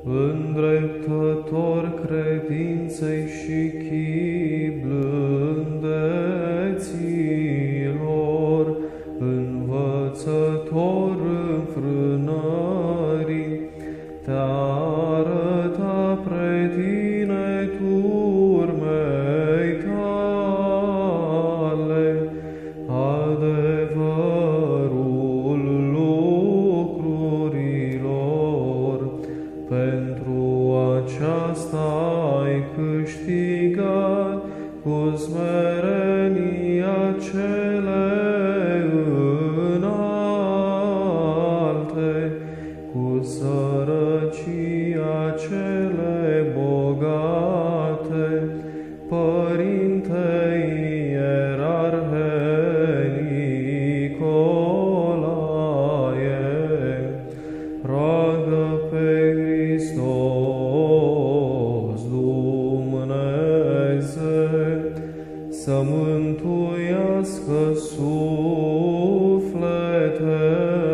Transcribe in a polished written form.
îndreptător credinței și chip blândeților, învățător înfrânării, te-a arătat pre tine turmei tale, adevărul lucrurilor. Pentru aceasta ai câștigat cu smerenia cele înalte, cu sărăcia cele bogate, Părinte Ierarhe Nicolae, roagă pe Hristos Dumnezeu să mântuiască sufletele